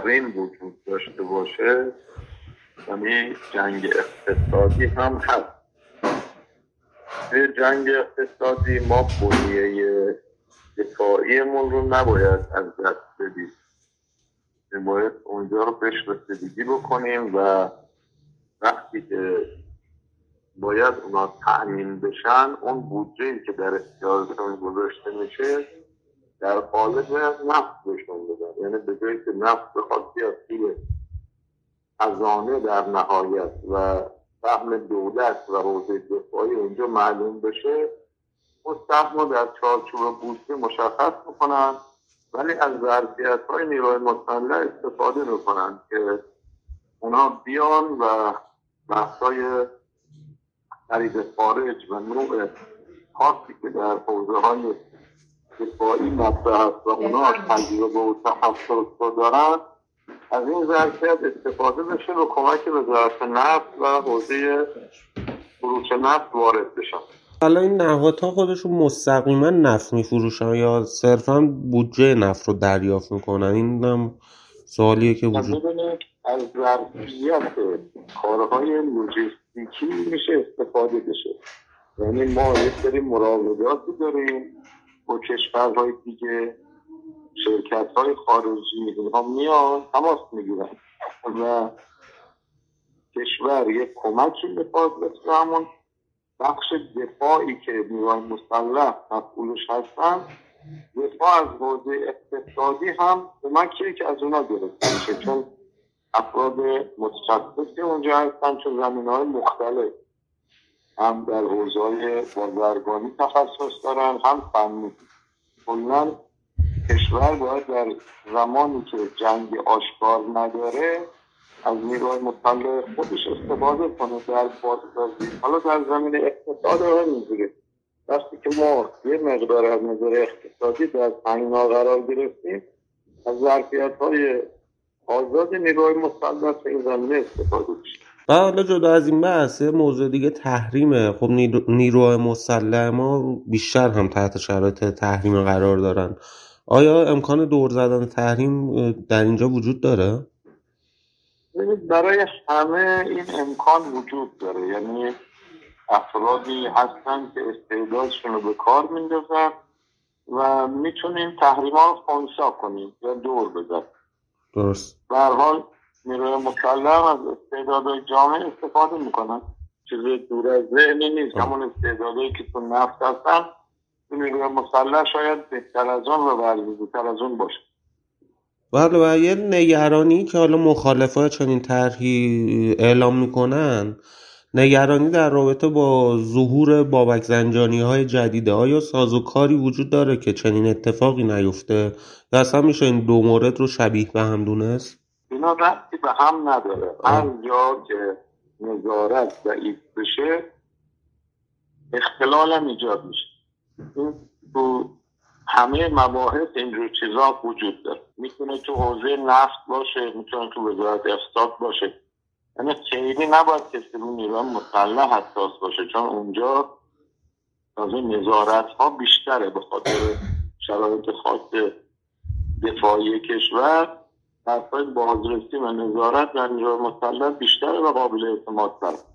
مستقیم وجود داشته باشه، یعنی جنگ اقتصادی هم هست. توی جنگ اقتصادی ما بنیه دفاعیمون رو نباید از دست بدیم، باید اونجا رو بهش رسیدگی بکنیم و وقتی که باید اونا تأمین بشن، اون بودجه‌ای که در اختیارشون گذاشته میشه در قالب نفت بهشون بدن. یعنی به جایی که نفت بخواد بیاد توی خزانه در نهایت و سهم دولت و حوزه دفاعی اونجا معلوم بشه، اون سهم رو در چارچوب بودجه مشخص میکنن، ولی از ظرفیت‌های نیروی مسلح استفاده میکنن که اونا بیان و بحث‌های خرید خارج و نوع خاصی که در حوزه‌های دفاعی مطرح است و اونا تجربه و تخصص دارن، از این ظرفیت استفاده بشه و کمک وزارت نفت و حوزه فروش نفت وارد بشن. حالا این نهادها خودشون مستقیما نفت میفروشن یا صرفا بودجه نفت رو دریافت میکنن؟ این هم سوالیه که وجود از ظرفیت کارهای لوجستیکی میشه استفاده بشه. یعنی ما یک سری مراوداتی داریم با کشورهای دیگه، شرکت‌های خارجی اینها میان تماس میگیرن و کشور یک کمکی میخواد مثل همون بخش دفاعی که نیروهای مسلح مسئولش هستن، دفاع از حوزه اقتصادی هم کمکیه که از اونا گرفته میشه، چون افراد متخصصی اونجا هستن، چون زمینه‌های مختلف هم در حوزه‌های بازرگانی تخصص دارن، هم فنی. کلاً کشور باید در زمانی که جنگ آشکار نداره از نیروهای مسلح خودش استفاده کنه در بازسازی. حالا در زمین اقتصاد هم اینجوری، وقتی که ما یه مقدار از نظر اقتصادی در تنگنا قرار گرفتیم، از ظرفیت‌های آزاد نیروهای مسلح به این زمینه استفاده میشه. حالا جدا از این بحث، موضوع دیگه تحریمه. خب نیروهای مسلح ما بیشتر هم تحت شرایط تحریم قرار دارن. آیا امکان دور زدن تحریم در اینجا وجود داره؟ برای همه این امکان وجود داره. یعنی افرادی هستن که استعدادشون رو به کار میندازن و میتونیم تحریم ها رو خنثی کنیم یا دور بدن. درست. به هر حال نیروی مسلح از استعدادهای جامعه استفاده میکنن، چیزی دور از ذهنی نیست. همون استعدادهایی که تو نفت هستن تو نیروی مسلح شاید بهتر از اون و ورزیده‌تر از اون باشه. بله، و یه نگرانی که حالا مخالفای چنین طرحی اعلام میکنن، نگرانی در رابطه با ظهور بابک زنجانی‌های جدیده. آیا سازوکاری وجود داره که چنین اتفاقی نیفته یا اصلا میشه این دو مورد رو شبیه به هم دونست؟ اینا ربطی به هم نداره. هر جا که نظارت ضعیف بشه اختلال هم ایجاد میشه. این تو همه مباحث اینجور چیزا وجود داره. میتونه تو حوزه نفت باشه، میتونه تو وزارت اقتصاد باشه. یعنی خیلی نباید کسی رو نیروی مسلح حساس باشه، چون اونجا تازه نظارت ها بیشتره به خاطر شرایط خاص دفاعی کشور. حرفای بازرسی و نظارت در نیروی مسلح بیشتره و قابل اعتماد تره.